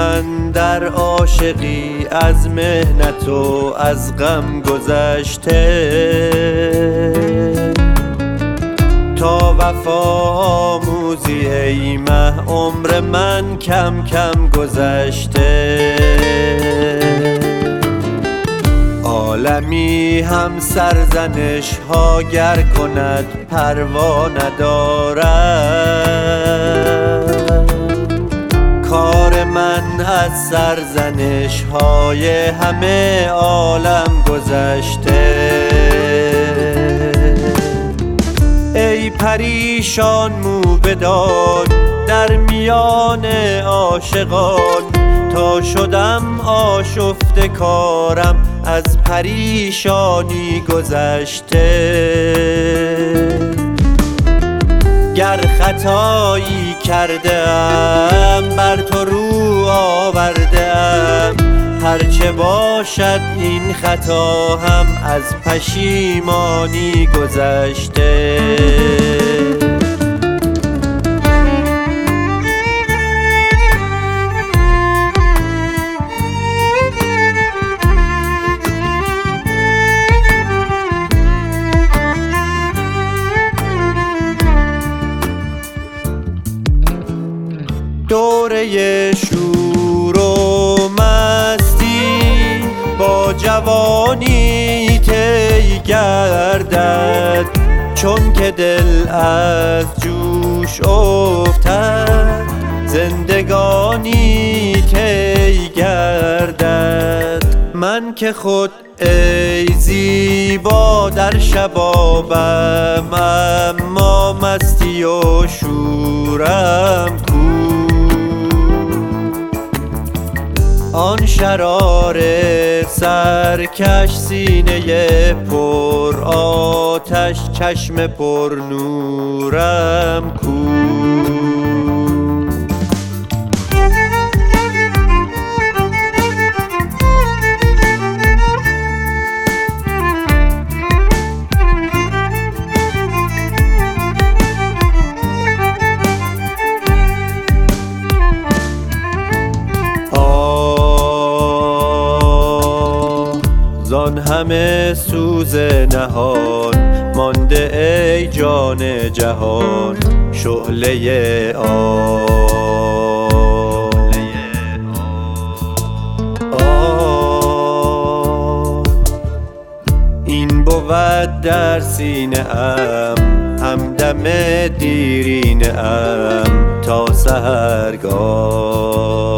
من در عاشقی از محنت و از غم گذشته، تا وفا آموزی ای مه عمر من کم کم گذشته. عالمی هم سرزنش ها گر کند پروا ندارد، کار من از سرزنش های همه عالم گذشته. ای پریشان موبدان در میان عاشقان، تا شدم آشفته کارم از پریشانی گذشته. گر خطایی کردم بر تو رو آوردم، هرچه باشد این خطا هم از پشیمانی گذشته. دوره شور و مستی با جوانی طی گردد، چون که دل از جوش افتد زندگانی طی گردد. من که خود ای زیبا در شبابم، اما مستی و شورم کو. آن شرار سرکش سینه پر آتش، چشم پر نورم کو. زان همه سوز نهان مانده ای جان جهان، شعله این بود در سینه ام همدم دیرینه ام تا سحرگاه.